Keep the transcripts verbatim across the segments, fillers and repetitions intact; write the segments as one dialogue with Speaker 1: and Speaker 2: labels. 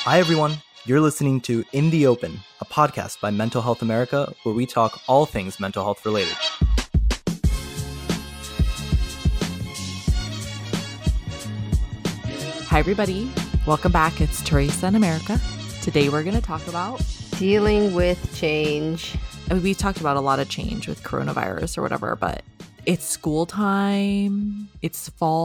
Speaker 1: Hi, everyone. You're listening to In the Open, a podcast by Mental Health America, where we talk all things mental health related.
Speaker 2: Hi, everybody. Welcome back. It's Teresa in America. Today, we're going to talk about
Speaker 3: dealing with change.
Speaker 2: I mean, we talked about a lot of change with coronavirus or whatever, but it's school time. It's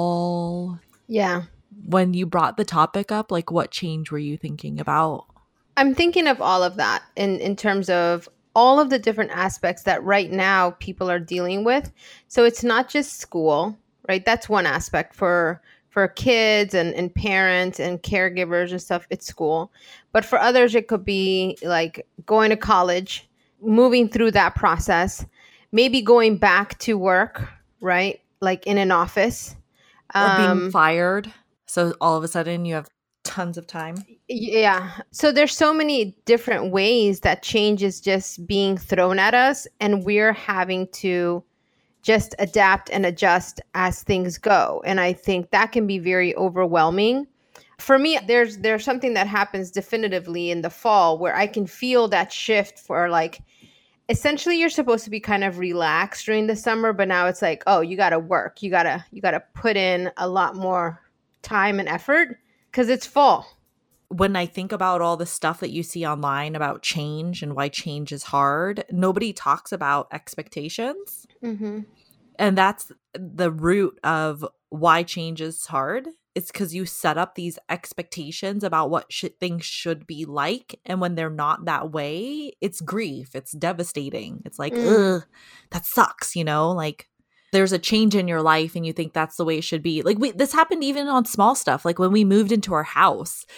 Speaker 2: fall.
Speaker 3: Yeah.
Speaker 2: When you brought the topic up, like what change were you thinking about?
Speaker 3: I'm thinking of all of that in, in terms of all of the different aspects that right now people are dealing with. So it's not just school, right? That's one aspect for for kids and, and parents and caregivers and stuff. It's school. But for others, it could be like going to college, moving through that process, maybe going back to work, right? Like in an office.
Speaker 2: Or being
Speaker 3: Um,
Speaker 2: fired. So all of a sudden you have tons of time.
Speaker 3: Yeah. So there's so many different ways that change is just being thrown at us, and we're having to just adapt and adjust as things go. And I think that can be very overwhelming. For me, there's there's something that happens definitively in the fall where I can feel that shift for like, essentially you're supposed to be kind of relaxed during the summer, but now it's like, oh, you got to work. You got to you got to put in a lot more time and effort because it's fall.
Speaker 2: When I think about all the stuff that you see online about change and why change is hard, nobody talks about expectations.
Speaker 3: Mm-hmm.
Speaker 2: And that's the root of why change is hard. It's because you set up these expectations about what sh- things should be like. And when they're not that way, it's grief. It's devastating. It's like,
Speaker 3: Mm.
Speaker 2: ugh, that sucks, you know? Like, there's a change in your life and you think that's the way it should be. Like we, this happened even on small stuff. Like when we moved into our house,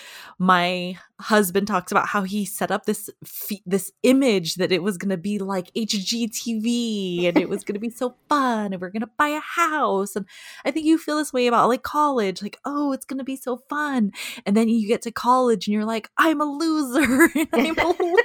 Speaker 2: my husband talks about how he set up this f- this image that it was going to be like H G T V and it was going to be so fun and we're going to buy a house. And I think you feel this way about like college, like, oh, it's going to be so fun. And then you get to college and you're like, I'm a loser and I'm alone.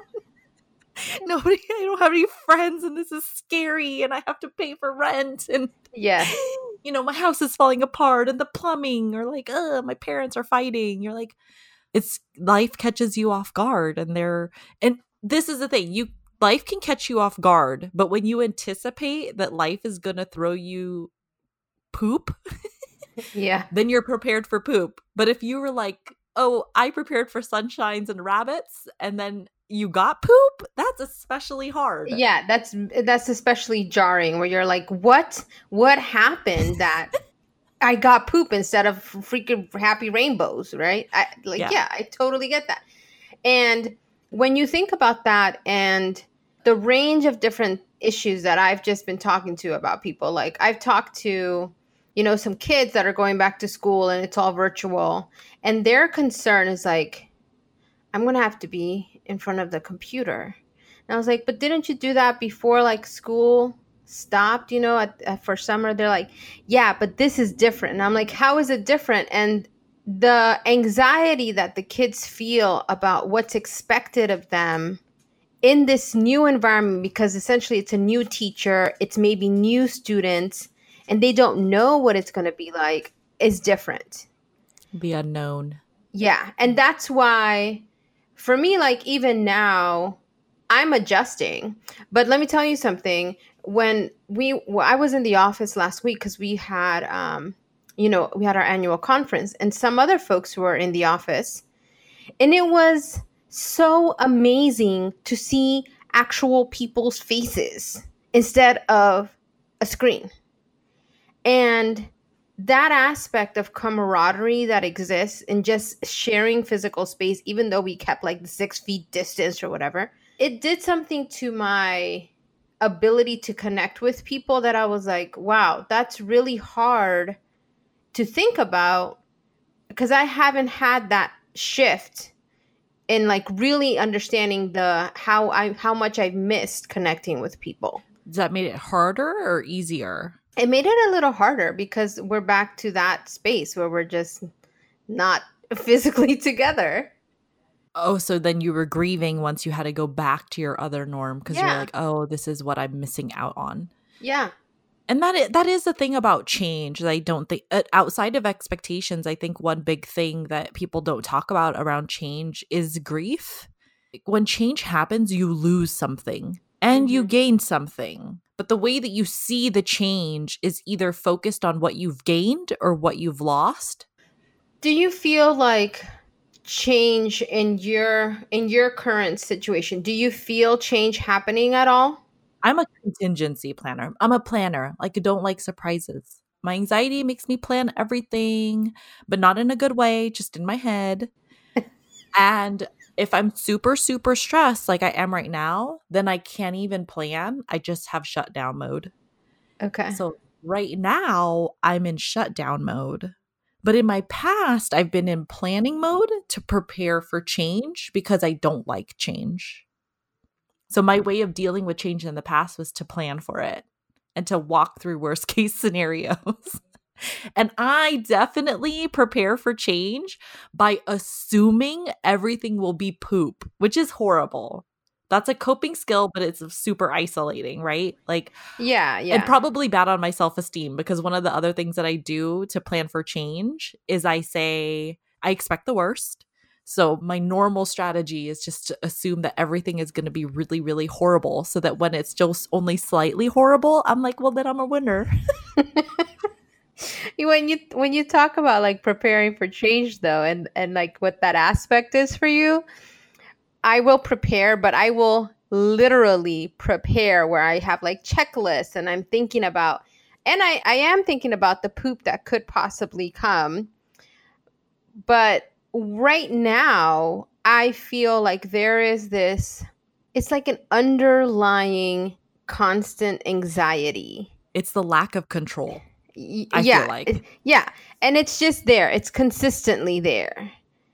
Speaker 2: Nobody, I don't have any friends and this is scary and I have to pay for rent and
Speaker 3: Yeah.
Speaker 2: you know, my house is falling apart and the plumbing, or like, uh, my parents are fighting. You're like, it's life catches you off guard. And they're, and this is the thing, you, life can catch you off guard, but when you anticipate that life is going to throw you poop,
Speaker 3: Yeah.
Speaker 2: then you're prepared for poop. But if you were like, oh, I prepared for sunshines and rabbits, and then you got poop, that's especially hard.
Speaker 3: Yeah, that's that's especially jarring where you're like, what? What happened that I got poop instead of freaking happy rainbows, right? I, like,
Speaker 2: Yeah.
Speaker 3: yeah, I totally get that. And when you think about that and the range of different issues that I've just been talking to about people, like I've talked to, you know, some kids that are going back to school and it's all virtual, and their concern is like, I'm going to have to be in front of the computer. And I was like, but didn't you do that before like school stopped, you know, at, at, for summer? They're like, yeah, but this is different. And I'm like, how is it different? And the anxiety that the kids feel about what's expected of them in this new environment, because essentially it's a new teacher, it's maybe new students, and they don't know what it's going to be like, is different.
Speaker 2: The unknown.
Speaker 3: Yeah. And that's why for me, like even now, I'm adjusting. But let me tell you something. When we, well, I was in the office last week because we had, um, you know, we had our annual conference, and some other folks were in the office. And it was so amazing to see actual people's faces instead of a screen. And that aspect of camaraderie that exists in just sharing physical space, even though we kept like the six feet distance or whatever, it did something to my ability to connect with people that I was like, wow, that's really hard to think about, because I haven't had that shift in like really understanding the how I how much I've missed connecting with people.
Speaker 2: Does that make it harder or easier?
Speaker 3: It made it a little harder because we're back to that space where we're just not physically together.
Speaker 2: Oh, so then you were grieving once you had to go back to your other norm because
Speaker 3: Yeah.
Speaker 2: you're like, oh, this is what I'm missing out on.
Speaker 3: Yeah.
Speaker 2: And that is, that is the thing about change. I don't think uh, outside of expectations, I think one big thing that people don't talk about around change is grief. When change happens, you lose something and mm-hmm. you gain something. But the way that you see the change is either focused on what you've gained or what you've lost.
Speaker 3: Do you feel like change in your in your current situation? Do you feel change happening at all?
Speaker 2: I'm a contingency planner. I'm a planner. Like, I don't like surprises. My anxiety makes me plan everything, but not in a good way, just in my head. And if I'm super, super stressed like I am right now, then I can't even plan. I just have shutdown mode.
Speaker 3: Okay.
Speaker 2: So right now, I'm in shutdown mode. But in my past, I've been in planning mode to prepare for change because I don't like change. So my way of dealing with change in the past was to plan for it and to walk through worst case scenarios. And I definitely prepare for change by assuming everything will be poop, which is horrible. That's a coping skill, but it's super isolating, right? Like,
Speaker 3: yeah, yeah.
Speaker 2: And probably bad on my self-esteem, because one of the other things that I do to plan for change is I say, I expect the worst. So my normal strategy is just to assume that everything is going to be really, really horrible, so that when it's just only slightly horrible, I'm like, well, then I'm a winner.
Speaker 3: when you when you talk about like preparing for change though, and and like what that aspect is for you, I will prepare, but I will literally prepare where I have like checklists and I'm thinking about, and I, I am thinking about the poop that could possibly come. But right now, I feel like there is this, it's like an underlying constant anxiety.
Speaker 2: It's the lack of control. I
Speaker 3: yeah,
Speaker 2: feel like.
Speaker 3: Yeah. And it's just there. It's consistently there.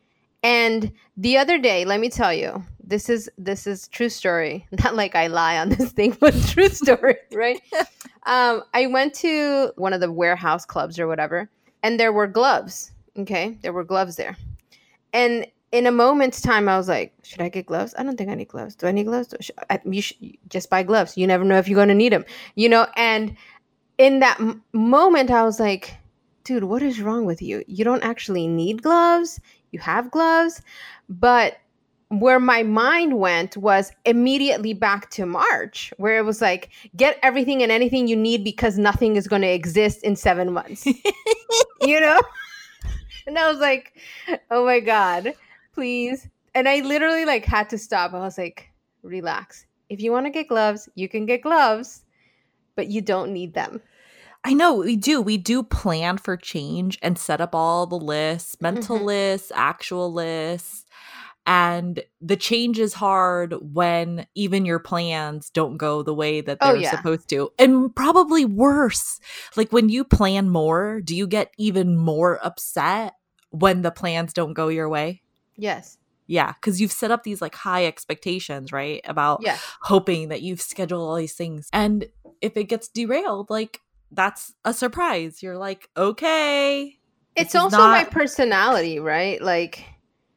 Speaker 3: And the other day, let me tell you, this is this is true story. Not like I lie on this thing, but true story, right? um, I went to one of the warehouse clubs or whatever, and there were gloves. Okay, there were gloves there. And in a moment's time, I was like, should I get gloves? I don't think I need gloves. Do I need gloves? I, you should just buy gloves. You never know if you're going to need them, you know? And in that m- moment, I was like, dude, what is wrong with you? You don't actually need gloves. You have gloves. But where my mind went was immediately back to March, where it was like, get everything and anything you need because nothing is going to exist in seven months, you know? And I was like, oh my God, please. And I literally like had to stop. I was like, relax. If you want to get gloves, you can get gloves, but you don't need them.
Speaker 2: I know we do. We do plan for change and set up all the lists, mental mm-hmm. lists, actual lists. And the change is hard when even your plans don't go the way that they're oh, yeah. supposed to. And probably worse, like when you plan more, do you get even more upset when the plans don't go your way?
Speaker 3: Yes.
Speaker 2: Yeah, because you've set up these like high expectations, right? About
Speaker 3: yeah.
Speaker 2: hoping that you've scheduled all these things. And if it gets derailed, like that's a surprise. You're like, okay.
Speaker 3: It's also not- my personality, right? Like,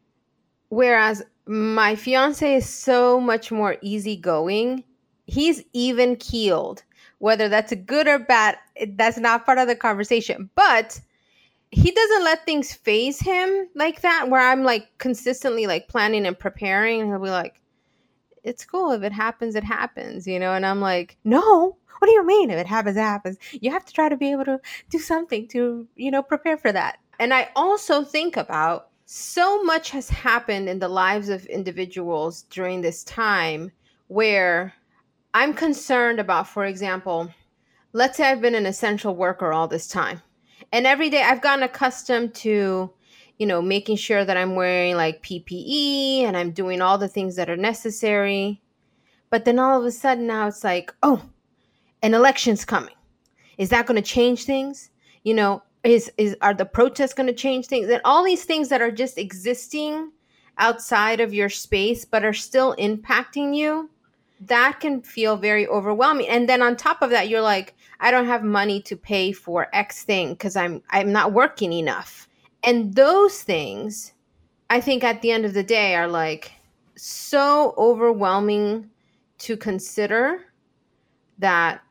Speaker 3: whereas my fiance is so much more easygoing, he's even keeled. Whether that's a good or bad, that's not part of the conversation. But he doesn't let things phase him like that, where I'm like consistently like planning and preparing. And he'll be like, it's cool. If it happens, it happens, you know? And I'm like, no, what do you mean? If it happens, it happens. You have to try to be able to do something to, you know, prepare for that. And I also think about so much has happened in the lives of individuals during this time where I'm concerned about, for example, let's say I've been an essential worker all this time. And every day I've gotten accustomed to, you know, making sure that I'm wearing like P P E and I'm doing all the things that are necessary. But then all of a sudden now it's like, oh, an election's coming. Is that going to change things? You know, is is are the protests going to change things? And all these things that are just existing outside of your space but are still impacting you, that can feel very overwhelming. And then on top of that, you're like, I don't have money to pay for X thing because I'm I'm not working enough. And those things, I think at the end of the day, are like so overwhelming to consider that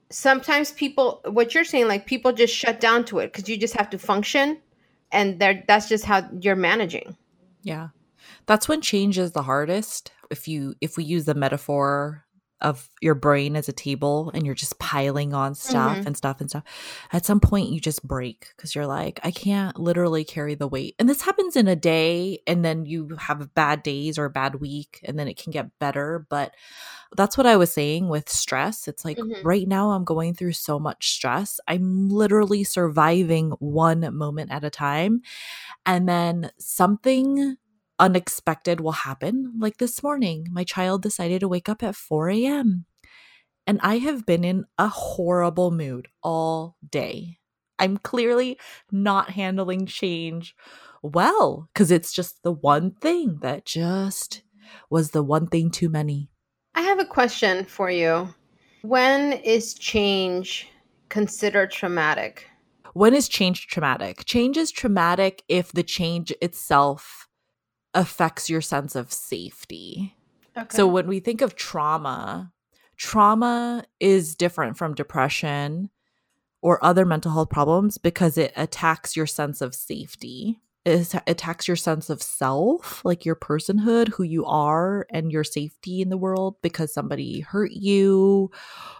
Speaker 3: sometimes people, what you're saying, like people just shut down to it because you just have to function, and there that's just how you're managing.
Speaker 2: Yeah. That's when change is the hardest. If you if we use the metaphor of your brain as a table and you're just piling on stuff
Speaker 3: Mhm.
Speaker 2: and stuff and stuff, at some point you just break because you're like, I can't literally carry the weight. And this happens in a day, and then you have bad days or a bad week, and then it can get better. But that's what I was saying with stress. It's like
Speaker 3: Mhm.
Speaker 2: right now I'm going through so much stress. I'm literally surviving one moment at a time. And then something unexpected will happen. Like this morning, my child decided to wake up at four a.m. And I have been in a horrible mood all day. I'm clearly not handling change well because it's just the one thing that just was the one thing too many.
Speaker 3: I have a question for you. When is change considered traumatic?
Speaker 2: When is change traumatic? Change is traumatic if the change itself affects your sense of safety.
Speaker 3: Okay.
Speaker 2: So when we think of trauma, trauma is different from depression or other mental health problems because it attacks your sense of safety. It attacks your sense of self, like your personhood, who you are, and your safety in the world because somebody hurt you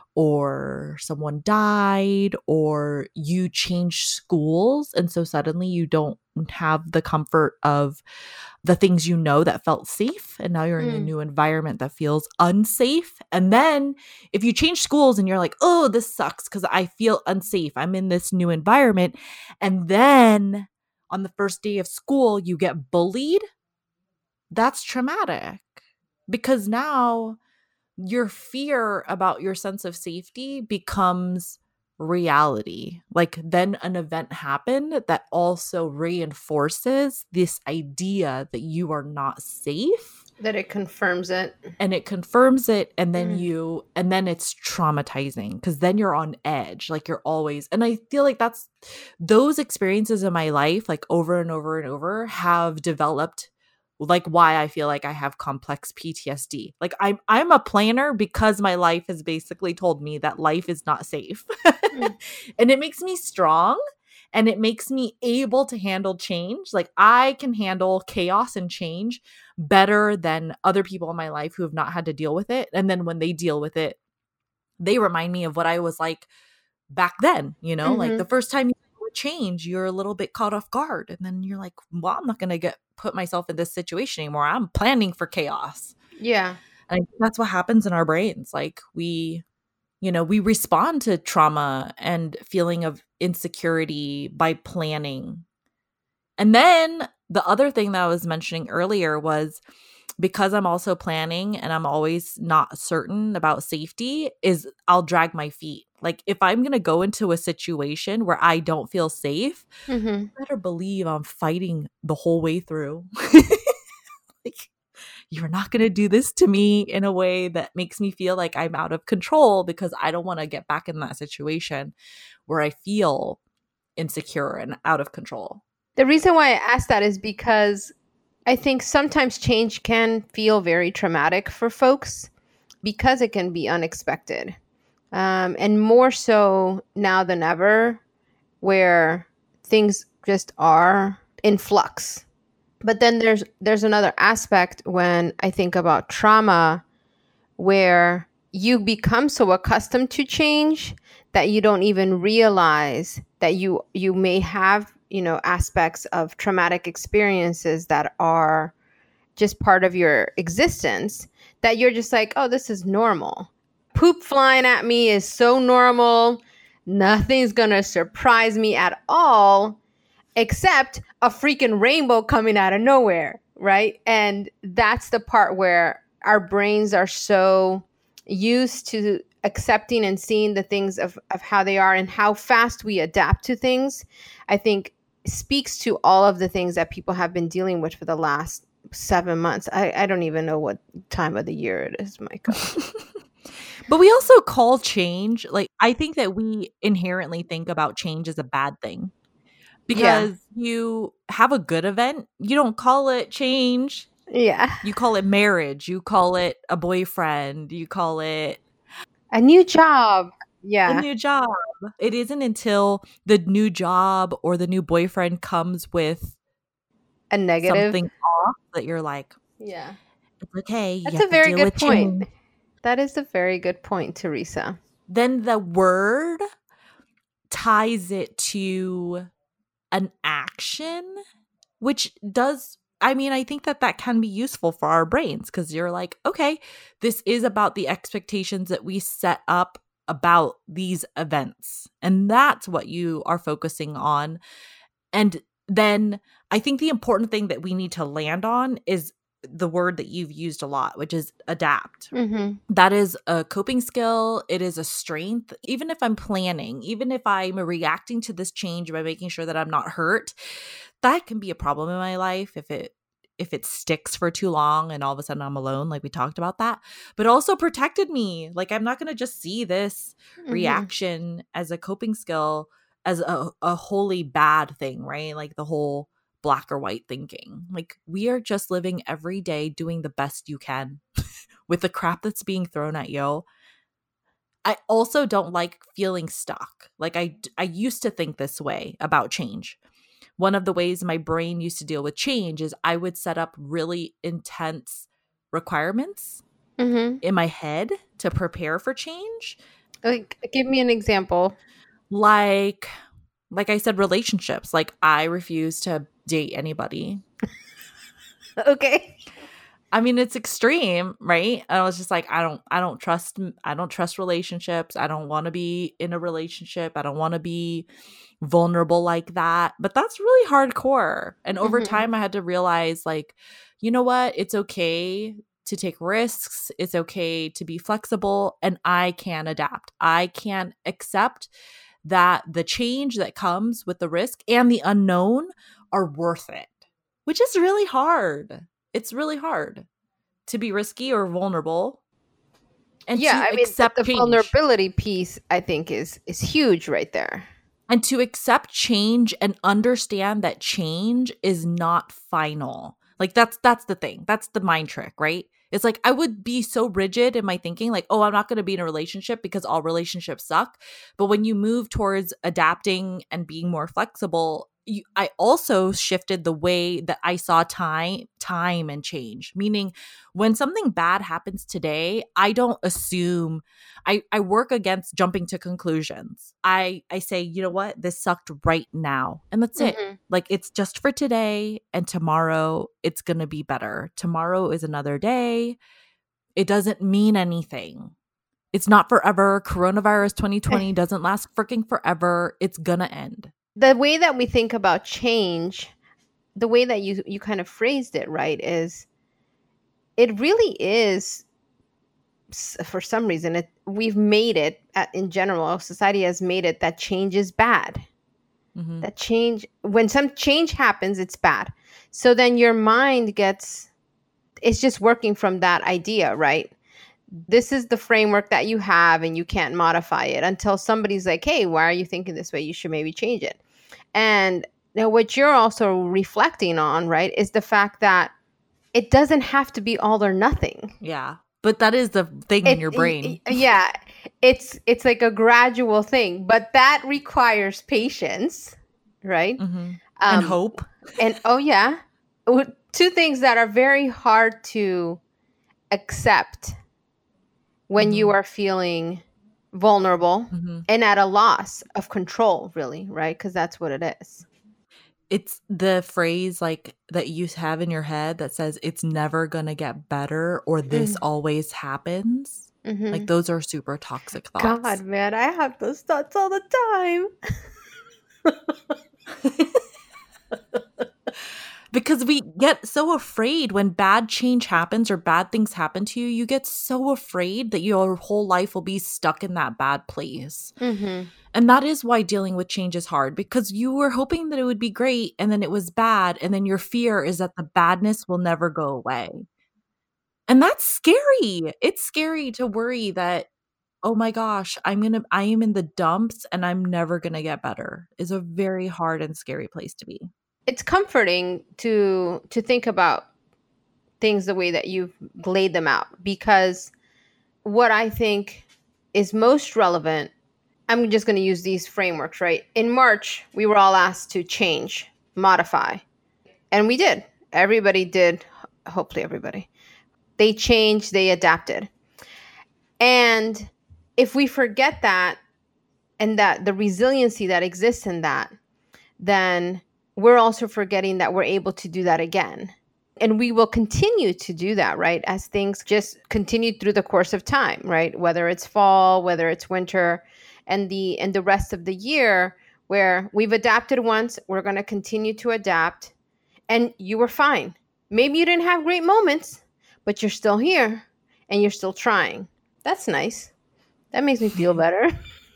Speaker 2: or someone died or you changed schools. And so suddenly you don't have the comfort of the things you know that felt safe, and now you're in a
Speaker 3: Mm.
Speaker 2: new environment that feels unsafe. And then if you change schools and you're like, oh, this sucks because I feel unsafe, I'm in this new environment, and then on the first day of school you get bullied, that's traumatic because now your fear about your sense of safety becomes reality. Like then an event happened that also reinforces this idea that you are not safe,
Speaker 3: That it confirms it.
Speaker 2: and it confirms it, and then
Speaker 3: Mm.
Speaker 2: you and then it's traumatizing because then you're on edge, like you're always. And I feel like that's those experiences in my life, like over and over and over, have developed like why I feel like I have complex P T S D. Like I'm I'm a planner because my life has basically told me that life is not safe.
Speaker 3: Mm.
Speaker 2: And it makes me strong, and it makes me able to handle change. Like I can handle chaos and change better than other people in my life who have not had to deal with it. And then when they deal with it, they remind me of what I was like back then, you know, like
Speaker 3: Mhm.
Speaker 2: the first time you would change, you're a little bit caught off guard. And then you're like, well, I'm not going to get put myself in this situation anymore. I'm planning for chaos.
Speaker 3: Yeah.
Speaker 2: And I think that's what happens in our brains. Like we, you know, we respond to trauma and feeling of insecurity by planning. And then the other thing that I was mentioning earlier was because I'm also planning and I'm always not certain about safety, is I'll drag my feet. Like if I'm going to go into a situation where I don't feel safe,
Speaker 3: Mhm.
Speaker 2: you better believe I'm fighting the whole way through. Like you're not going to do this to me in a way that makes me feel like I'm out of control, because I don't want to get back in that situation where I feel insecure and out of control.
Speaker 3: The reason why I asked that is because I think sometimes change can feel very traumatic for folks because it can be unexpected. Um, and more so now than ever, where things just are in flux. But then there's there's another aspect when I think about trauma where you become so accustomed to change that you don't even realize that you you may have, you know, aspects of traumatic experiences that are just part of your existence, that you're just like, oh, this is normal. Poop flying at me is so normal. Nothing's gonna surprise me at all, except a freaking rainbow coming out of nowhere, right? And that's the part where our brains are so used to accepting and seeing the things of, of how they are and how fast we adapt to things, I think speaks to all of the things that people have been dealing with for the last seven months. I, I don't even know what time of the year it is, Micah.
Speaker 2: But we also call change, like, I think that we inherently think about change as a bad thing. Because yeah. you have a good event, you don't call it change.
Speaker 3: Yeah.
Speaker 2: You call it marriage. You call it a boyfriend. You call it
Speaker 3: a new job.
Speaker 2: The
Speaker 3: Yeah.
Speaker 2: new job. It isn't until the new job or the new boyfriend comes with
Speaker 3: A negative.
Speaker 2: something off that you're like,
Speaker 3: Yeah.
Speaker 2: it's okay. You
Speaker 3: That's a
Speaker 2: have to
Speaker 3: very
Speaker 2: deal
Speaker 3: good
Speaker 2: with
Speaker 3: point.
Speaker 2: change.
Speaker 3: That is a very good point, Teresa.
Speaker 2: Then the word ties it to an action, which does, I mean, I think that that can be useful for our brains because you're like, okay, this is about the expectations that we set up about these events. And that's what you are focusing on. And then I think the important thing that we need to land on is the word that you've used a lot, which is adapt.
Speaker 3: Mm-hmm.
Speaker 2: That is a coping skill. It is a strength. Even if I'm planning, even if I'm reacting to this change by making sure that I'm not hurt, that can be a problem in my life if it if it sticks for too long and all of a sudden I'm alone, like we talked about that. But also protected me. Like I'm not going to just see this
Speaker 3: Mm-hmm.
Speaker 2: reaction as a coping skill as a, a wholly bad thing, right? Like the whole black or white thinking. Like we are just living every day doing the best you can with the crap that's being thrown at you. I also don't like feeling stuck. Like I I used to think this way about change. One of the ways my brain used to deal with change is I would set up really intense requirements
Speaker 3: Mm-hmm.
Speaker 2: in my head to prepare for change.
Speaker 3: Like, give me an example.
Speaker 2: Like like I said, relationships. Like I refuse to date anybody.
Speaker 3: Okay.
Speaker 2: I mean, it's extreme, right? And I was just like, I don't, I don't trust, I don't trust relationships. I don't want to be in a relationship. I don't want to be vulnerable like that. But that's really hardcore. And over
Speaker 3: Mhm.
Speaker 2: time, I had to realize, like, you know what? It's okay to take risks. It's okay to be flexible, and I can adapt. I can accept that the change that comes with the risk and the unknown are worth it, which is really hard. It's really hard to be risky or vulnerable and
Speaker 3: Yeah,
Speaker 2: to
Speaker 3: I mean,
Speaker 2: accept
Speaker 3: the
Speaker 2: change.
Speaker 3: vulnerability piece, I think, is is huge right there.
Speaker 2: And to accept change and understand that change is not final. Like that's that's the thing. That's the mind trick, right? It's like I would be so rigid in my thinking, like, oh, I'm not going to be in a relationship because all relationships suck. But when you move towards adapting and being more flexible, you, I also shifted the way that I saw time, time and change. Meaning, when something bad happens today, I don't assume. I, I work against jumping to conclusions. I, I say, you know what? This sucked right now. And that's it.
Speaker 3: Mhm.
Speaker 2: Like, it's just for today. And tomorrow, it's going to be better. Tomorrow is another day. It doesn't mean anything. It's not forever. Coronavirus twenty twenty doesn't last freaking forever. It's going to end.
Speaker 3: The way that we think about change, the way that you you kind of phrased it, right, is it really is s- for some reason it we've made it uh, in general, society has made it that change is bad.
Speaker 2: Mhm.
Speaker 3: That change, when some change happens, it's bad. So then your mind gets, it's just working from that idea, right? This is the framework that you have and you can't modify it until somebody's like, hey, why are you thinking this way? You should maybe change it. And now what you're also reflecting on, right, is the fact that it doesn't have to be all or nothing.
Speaker 2: Yeah. But that is the thing in
Speaker 3: It-
Speaker 2: your brain.
Speaker 3: y- yeah, it's it's like a gradual thing, but that requires patience, right?
Speaker 2: Mhm. And
Speaker 3: Um,
Speaker 2: hope.
Speaker 3: And oh yeah, W- two things that are very hard to accept when you
Speaker 2: Mhm.
Speaker 3: are feeling vulnerable
Speaker 2: Mhm.
Speaker 3: and at a loss of control, really, right? Because that's what it is.
Speaker 2: It's the phrase like that you have in your head that says it's never gonna get better or this
Speaker 3: Mm.
Speaker 2: always happens.
Speaker 3: Mhm.
Speaker 2: Like those are super toxic thoughts.
Speaker 3: God, man, I have those thoughts all the time.
Speaker 2: Because we get so afraid when bad change happens or bad things happen to you, you get so afraid that your whole life will be stuck in that bad place.
Speaker 3: Mm-hmm.
Speaker 2: And that is why dealing with change is hard, because you were hoping that it would be great and then it was bad. And then your fear is that the badness will never go away. And that's scary. It's scary to worry that, oh my gosh, I'm going to, I am in the dumps and I'm never going to get better is a very hard and scary place to be.
Speaker 3: It's comforting to to think about things the way that you've laid them out, because what I think is most relevant I'm just going to use these frameworks, right? In March, we were all asked to change, modify, and we did. Everybody did. Hopefully everybody. They changed, they adapted. And if we forget that and that the resiliency that exists in that, then we're also forgetting that we're able to do that again. And we will continue to do that, right? As things just continue through the course of time, right? Whether it's fall, whether it's winter, and the and the rest of the year, where we've adapted once, we're going to continue to adapt. And you were fine. Maybe you didn't have great moments, but you're still here and you're still trying. That's nice. That makes me feel better.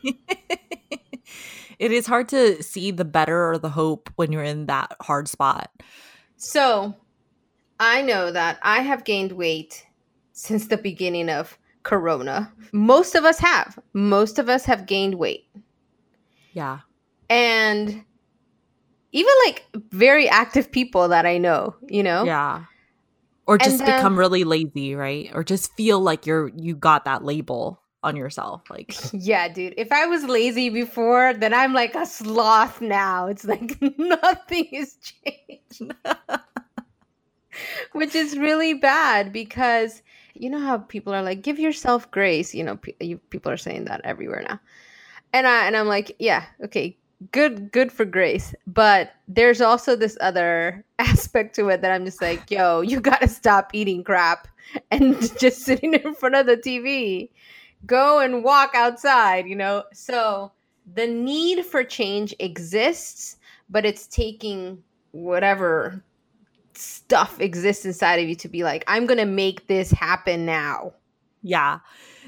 Speaker 2: It is hard to see the better or the hope when you're in that hard spot.
Speaker 3: So I know that I have gained weight since the beginning of Corona. Most of us have. Most of us have gained weight.
Speaker 2: Yeah.
Speaker 3: And even like very active people that I know, you know?
Speaker 2: Yeah. Or just
Speaker 3: And then-
Speaker 2: become really lazy, right? Or just feel like you're you got that label on yourself. Like,
Speaker 3: Yeah, dude. If I was lazy before, then I'm like a sloth now. It's like nothing has changed. Which is really bad because you know how people are like, give yourself grace. You know, pe- you, people are saying that everywhere now. And I and I'm like, yeah, okay, good, good for grace. But there's also this other aspect to it that I'm just like, yo, you gotta stop eating crap and just sitting in front of the T V. Go and walk outside, you know? So the need for change exists, but it's taking whatever stuff exists inside of you to be like, I'm going to make this happen now.
Speaker 2: yeah.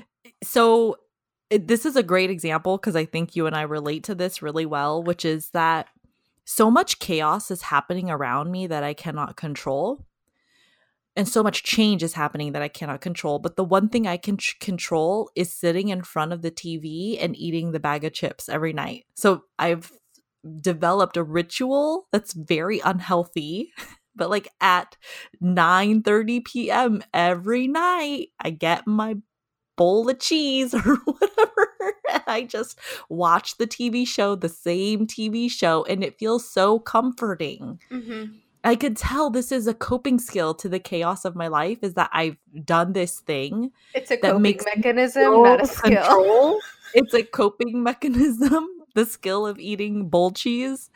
Speaker 2: So it, this is a great example because I think you and I relate to this really well, which is that so much chaos is happening around me that I cannot control. And so much change is happening that I cannot control. But the one thing I can ch- control is sitting in front of the T V and eating the bag of chips every night. So I've developed a ritual that's very unhealthy. But like at nine thirty p.m. every night, I get my bowl of cheese or whatever. And I just watch the T V show, the same T V show. And it feels so comforting.
Speaker 3: Mm-hmm.
Speaker 2: I could tell this is a coping skill to the chaos of my life is that I've done this thing.
Speaker 3: It's a
Speaker 2: that
Speaker 3: coping
Speaker 2: makes
Speaker 3: mechanism,
Speaker 2: me
Speaker 3: not a skill.
Speaker 2: control. It's a coping mechanism, the skill of eating bowl cheese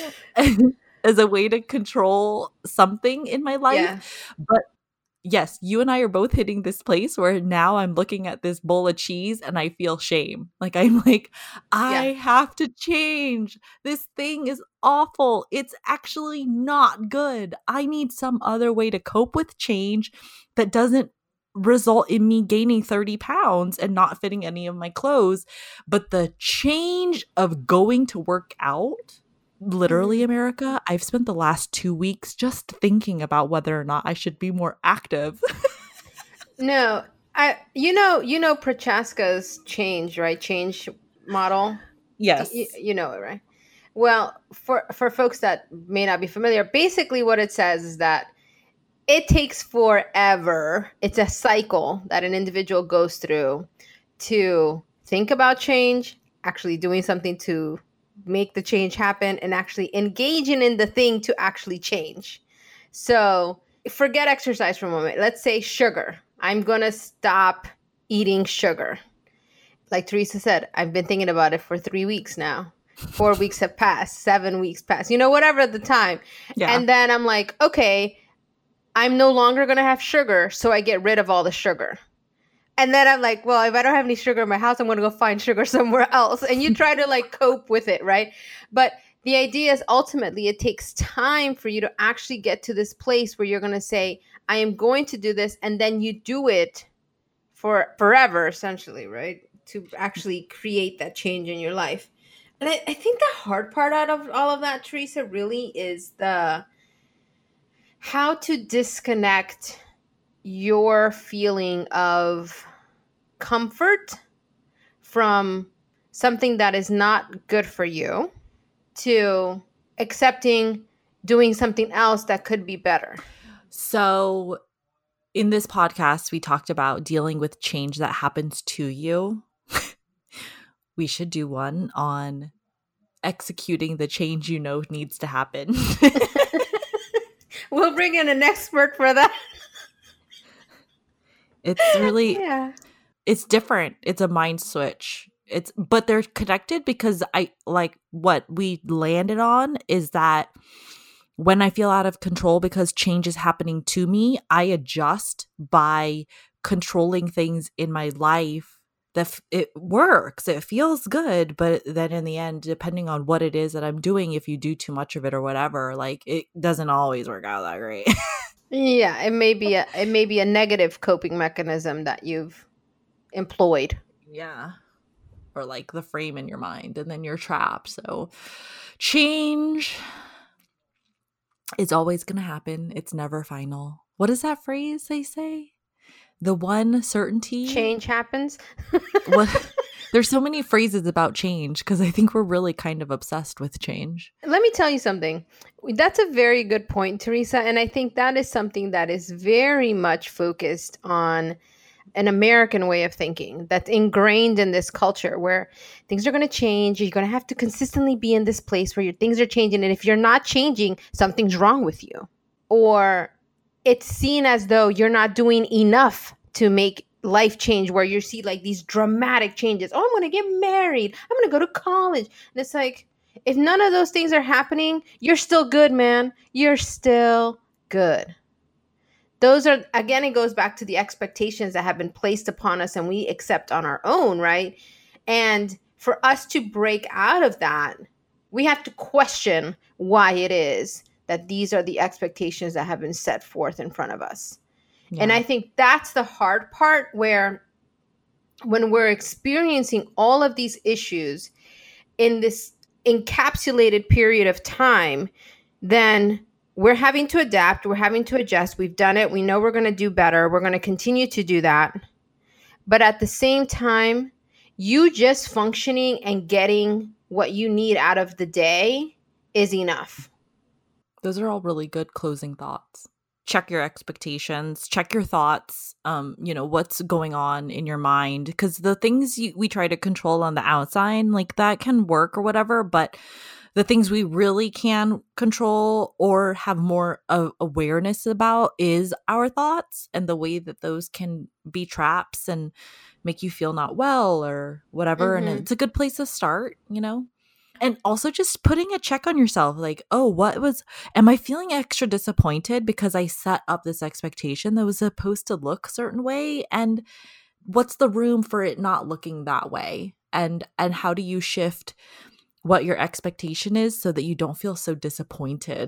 Speaker 2: as a way to control something in my life.
Speaker 3: Yeah.
Speaker 2: But yes, you and I are both hitting this place where now I'm looking at this bowl of cheese and I feel shame. Like I'm like, I
Speaker 3: Yeah.
Speaker 2: have to change. This thing is awful. It's actually not good. I need some other way to cope with change that doesn't result in me gaining thirty pounds and not fitting any of my clothes. But the change of going to work out, literally,
Speaker 3: Mhm.
Speaker 2: America, I've spent the last two weeks just thinking about whether or not I should be more active.
Speaker 3: No, I you know you know Prochaska's change, right? Change model.
Speaker 2: Yes.
Speaker 3: You, you know it, right? Well, for for folks that may not be familiar, basically what it says is that it takes forever. It's a cycle that an individual goes through to think about change, actually doing something to make the change happen, and actually engaging in the thing to actually change. So forget exercise for a moment. Let's say sugar. I'm going to stop eating sugar. Like Teresa said, I've been thinking about it for three weeks now. Four weeks have passed, seven weeks passed, you know, whatever at the time.
Speaker 2: Yeah.
Speaker 3: And then I'm like, okay, I'm no longer going to have sugar. So I get rid of all the sugar. And then I'm like, well, if I don't have any sugar in my house, I'm going to go find sugar somewhere else. And you try to like cope with it, right? But the idea is ultimately it takes time for you to actually get to this place where you're going to say, I am going to do this. And then you do it for forever, essentially, right? To actually create that change in your life. And I, I think the hard part out of all of that, Teresa, really is the how to disconnect your feeling of comfort from something that is not good for you to accepting doing something else that could be better.
Speaker 2: So in this podcast, we talked about dealing with change that happens to you. We should do one on executing the change you know needs to happen.
Speaker 3: We'll bring in an expert for that.
Speaker 2: It's really,
Speaker 3: yeah.
Speaker 2: it's different. It's a mind switch. It's, but they're connected because I like what we landed on is that when I feel out of control because change is happening to me, I adjust by controlling things in my life. That f- it works. It feels good. But then in the end, depending on what it is that I'm doing, if you do too much of it or whatever, like it doesn't always work out that great.
Speaker 3: Yeah, it may be a it may be a negative coping mechanism that you've employed.
Speaker 2: Yeah. Or like the frame in your mind, and then you're trapped. So change is always going to happen. It's never final. What is that phrase they say? The one certainty.
Speaker 3: Change happens.
Speaker 2: What? There's so many phrases about change because I think we're really kind of obsessed with change.
Speaker 3: Let me tell you something. That's a very good point, Teresa. And I think that is something that is very much focused on an American way of thinking that's ingrained in this culture where things are going to change. You're going to have to consistently be in this place where your things are changing. And if you're not changing, something's wrong with you. Or it's seen as though you're not doing enough to make life change, where you see like these dramatic changes. Oh, I'm going to get married. I'm going to go to college. And it's like, if none of those things are happening, you're still good, man. You're still good. Those are, again, it goes back to the expectations that have been placed upon us and we accept on our own, right? And for us to break out of that, we have to question why it is that these are the expectations that have been set forth in front of us. Yeah. And I think that's the hard part, where when we're experiencing all of these issues in this encapsulated period of time, then we're having to adapt. We're having to adjust. We've done it. We know we're going to do better. We're going to continue to do that. But at the same time, you just functioning and getting what you need out of the day is enough.
Speaker 2: Those are all really good closing thoughts. Check your expectations, check your thoughts, um, you know, what's going on in your mind. Because the things you, we try to control on the outside, like that can work or whatever. But the things we really can control or have more of awareness about is our thoughts and the way that those can be traps and make you feel not well or whatever. Mm-hmm. And it's a good place to start, you know. And also just putting a check on yourself, like, oh, what was, am I feeling extra disappointed because I set up this expectation that was supposed to look a certain way? And what's the room for it not looking that way? And and how do you shift what your expectation is so that you don't feel so disappointed?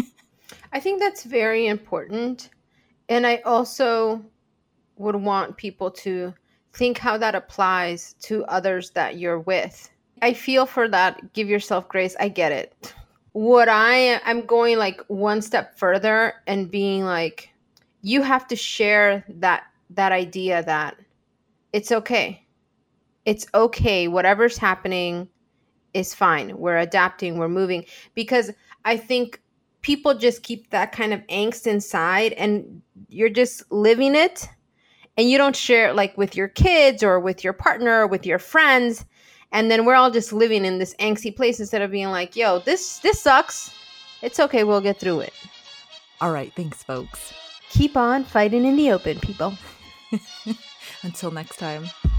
Speaker 3: I think that's very important. And I also would want people to think how that applies to others that you're with. I feel for that. Give yourself grace. I get it. What I I'm going like one step further and being like, you have to share that that idea that it's okay. It's okay. Whatever's happening is fine. We're adapting. We're moving. Because I think people just keep that kind of angst inside and you're just living it. And you don't share it like with your kids or with your partner or with your friends. And then we're all just living in this angsty place instead of being like, yo, this this sucks. It's okay. We'll get through it.
Speaker 2: All right. Thanks, folks.
Speaker 3: Keep on fighting in the open, people.
Speaker 2: Until next time.